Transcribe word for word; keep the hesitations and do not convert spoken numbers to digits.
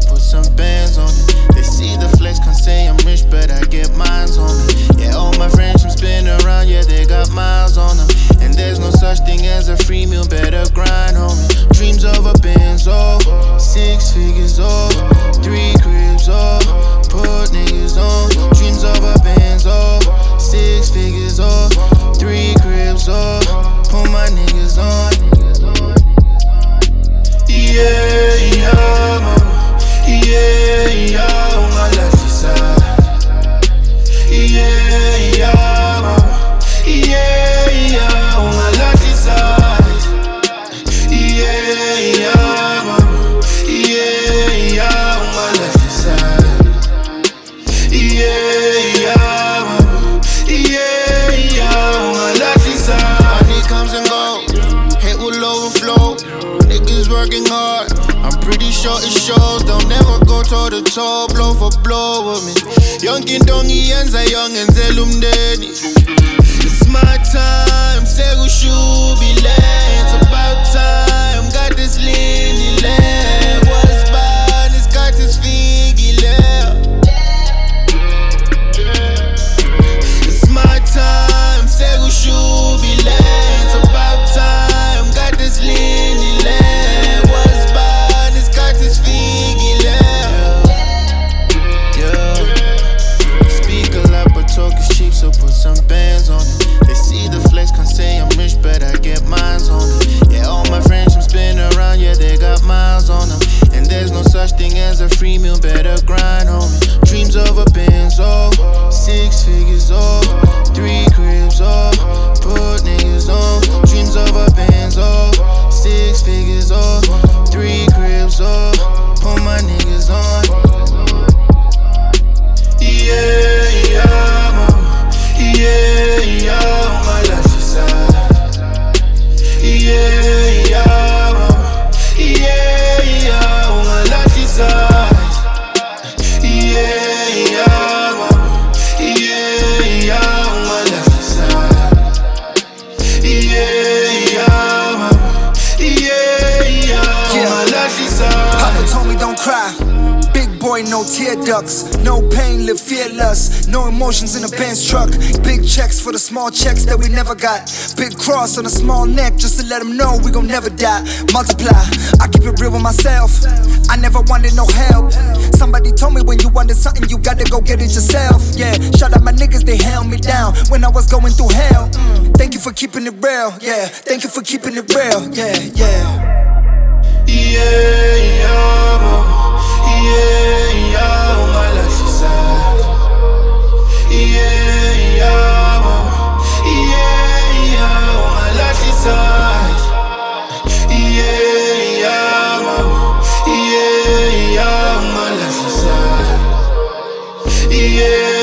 put some bands on it. They see the flex, can't say I'm rich, but I get mines on me. Yeah, all my friends from spin around, yeah, they got miles on them. And there's no such thing as a free meal, better grind, homie. Dreams of a Benz, oh, six figures, oh, three cribs, oh, put niggas on. Dreams of a Benz, oh, six figures, oh, three cribs, oh, put my niggas on. Yeah, yeah, mama. Yeah, yeah, on my left side. Yeah, yeah, mama. Yeah, yeah, on my left side. Yeah, yeah, mama. Yeah, yeah, on my left side. Yeah, yeah, mama. Yeah, yeah, on my left side. Money comes and goes, hate will overflow. Niggas working hard, I'm pretty sure it shows. They'll never go toe to toe, blow for blow with me. Youngin dongi yenza young and zelumdeni. It's my time, segu shubile. It's about time, got this lean land. What's bad, it's got this figile. It's my time, segu shubile. It's about time, got this lean land. What's bad, it's got this figile. Yeah. Speak a lot, but talk is cheap, so put some bands on it. They see the flex, can't say I'm rich, but I get mines on it. Yeah, all my friends from spin around, yeah, they got miles on them. And there's no such thing as a free meal, better grind, homie. Dreams of a Benz, oh, six figures, oh, three cribs, oh, put niggas on. Dreams of a Benz, oh, six figures, oh, three cribs, oh, put my niggas on. Yeah, yeah, mama. Yeah, yeah, on my left side. Yeah, yeah, mama. Yeah, yeah, on my left side. Yeah, yeah, mama. Yeah, yeah, on my left side. Yeah, yeah, mama. Yeah, yeah, on my left side. Papa told me don't cry. Big boy, no tear ducts. No pain, live fearless. No emotions in a Benz truck. Big checks for the small checks that we never got. Big cross on a small neck just to let them know we gon' never die. Multiply, I keep it real with myself. I never wanted no help. Somebody told me when you wanted something, you gotta go get it yourself. Yeah, shout out my niggas, they held me down when I was going through hell. Mm. Thank you for keeping it real. Yeah, thank you for keeping it real. Yeah, yeah. Yeah, yeah, mama. Yeah, yeah, on my left side. Yeah, yeah, mama. Yeah, yeah, on my left side. Yeah, yeah, mama. Yeah, yeah, on my left side. Yeah.